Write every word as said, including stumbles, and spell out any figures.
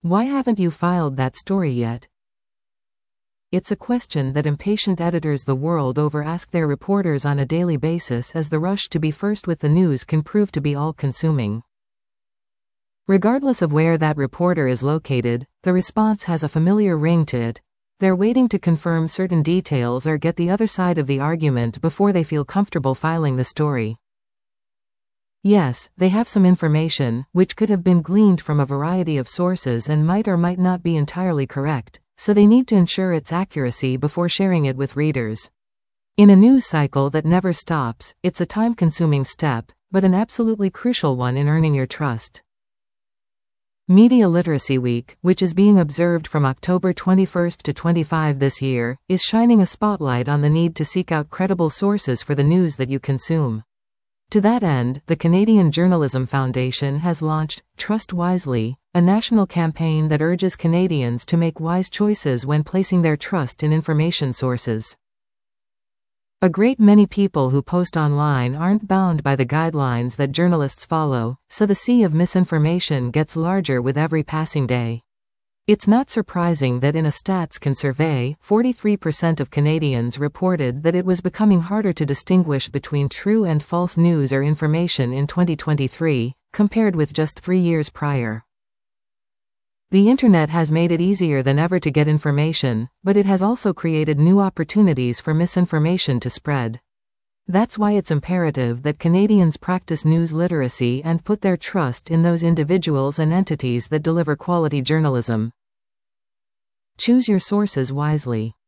Why haven't you filed that story yet? It's a question that impatient editors the world over ask their reporters on a daily basis, as the rush to be first with the news can prove to be all-consuming. Regardless of where that reporter is located, the response has a familiar ring to it. They're waiting to confirm certain details or get the other side of the argument before they feel comfortable filing the story. Yes, they have some information, which could have been gleaned from a variety of sources and might or might not be entirely correct, so they need to ensure its accuracy before sharing it with readers. In a news cycle that never stops, it's a time-consuming step, but an absolutely crucial one in earning your trust. Media Literacy Week, which is being observed from October twenty-first to twenty-fifth this year, is shining a spotlight on the need to seek out credible sources for the news that you consume. To that end, the Canadian Journalism Foundation has launched Trust Wisely, a national campaign that urges Canadians to make wise choices when placing their trust in information sources. A great many people who post online aren't bound by the guidelines that journalists follow, so the sea of misinformation gets larger with every passing day. It's not surprising that in a StatsCan survey, forty-three percent of Canadians reported that it was becoming harder to distinguish between true and false news or information in twenty twenty-three, compared with just three years prior. The internet has made it easier than ever to get information, but it has also created new opportunities for misinformation to spread. That's why it's imperative that Canadians practice news literacy and put their trust in those individuals and entities that deliver quality journalism. Choose your sources wisely.